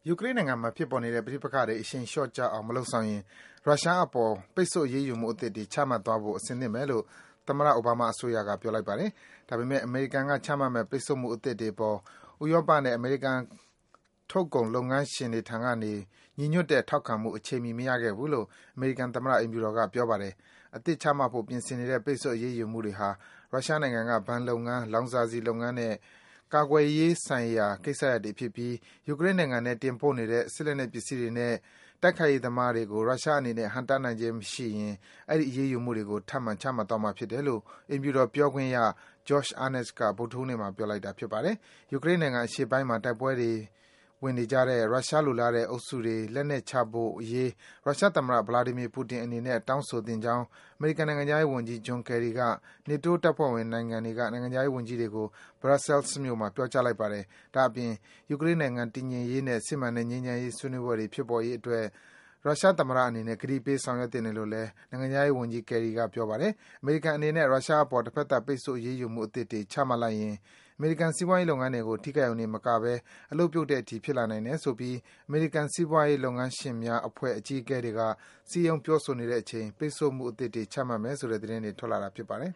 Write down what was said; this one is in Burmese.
ယူကရိန်းနိုင်ငံမှာဖြစ်ပေါ်နေတဲ့ပဋိပက္ခတွေအရှိန်လျှော့ကျအောင်မလုပ်ဆောင်ရင်ရုရှားအပေါ်ပိတ်ဆို့အရေးယူမှုအသစ်တွေချမှတ်သွားဖို့အဆင်သင့်ပဲလို့သမ္မတအိုဘားမားအစိုးရကပြောလိုက်ပါတယ်။ဒါပေမယ့်အမေရိကန်ကချမှတ်မယ့်ပိတ်ဆို့မှုအသစ်တွေအပေါ်ဥရောပနဲ့အမေရိကန်ထုတ်ကုန်လုပ်ငန်းရှင်တွေထံကနေညီညွတ်တဲ့ထောက်ခံမှုအချိန်မီမရခဲ့ဘူးလို့အမေရိကန်သမ္မတအိမ်ဖြူတော်ကပြောပါတယ်။အသစ်ချမှတ်ဖို့ပြင်ဆင်နေတဲ့ပိတ်ဆို့အရေးယူမှုတွေဟာရုရှားနိုင်ငံကဘဏ်လုပ်ငန်း၊လောင်စာဆီလုပ်ငန်းနဲ့ကာကွယ်ရေးဆိုင်ရာကိစ္စရပ်တွေဖြစ်ပြီးယူကရိန်းနိုင်ငံထဲတင်ပို့နေတဲ့စစ်လက်နက်ပစ္စည်းတွေနဲ့တိုက်ခိုက်ရေးသမားတွေကိုရုရှားအနေနဲ့ဟန့်တားနိုင်ခြင်းမရှိရင်အဲဒီအရေးယူမှုတွေကိုထပ်မံချမှတ်သွားမှာဖြစ်တယ်လို့အိမ်ဖြူတော်ပြောခွင့်ရ Josh Earnest ကဗုဒ္ဓဟူးနေ့မှာပြောလိုက်တာဖြစ်ပါတယ်။ယူကရိန်းနိုင်ငံအရှေ့ပိုင်းမှာတိုက်ပွဲတွေဝင်နေကြတဲ့ရုရှားလိုလားတဲ့အုပ်စုတွေလက်နက်ချဖို့အရေးရုရှားသမ္မတ Vladimir Putin အနေနဲ့တောင်းဆိုသင့်ကြောင်းအမေရိကန်နိုင်ငံခြားရေးဝန်ကြီး John Kerry က NATO တပ်ဖွဲ့ဝင်နိုင်ငံတွေကနိုင်ငံခြားရေးဝန်ကြီးတွေကို Brussels မြို့မှာပြောကြားလိုက်ပါတယ်။ဒါ့အပြင်ယူကရိန်းနိုင်ငံတည်ငြိမ်ရေးနဲ့စစ်မှန်တဲ့ငြိမ်းချမ်းရေးဆွေးနွေးပွဲတွေဖြစ်ပေါ်ရေးအတွက်ရုရှားသမ္မတအနေနဲ့ကတိပေးဆောင်ရွက်သင့်တယ်လို့လည်းနိုင်ငံခြားရေးဝန်ကြီး Kerry ကပြောပါတယ်။အမေရိကန်အနေနဲ့ရုရှားအပေါ်တဖက်သတ်ပိတ်ဆို့အရေးယူမှုအသစ်တွေချမှတ်လိုက်ရင်အမေရိကန်စီးပွားရေးလုပ်ငန်းတွေကိုထိခိုက်ရုံတင်မကဘဲအလုပ်ပြုတ်တဲ့အထိဖြစ်လာနိုင်တယ်ဆိုပြီးအမေရိကန်စီးပွားရေးလုပ်ငန်းရှင်များအဖွဲ့အကြီးအကဲတွေကစည်းရုံးပြောဆိုနေတဲ့အချိန်ပိတ်ဆို့မှုအသစ်တွေချမှတ်မယ်ဆိုတဲ့သတင်းတွေထွက်လာတာဖြစ်ပါတယ်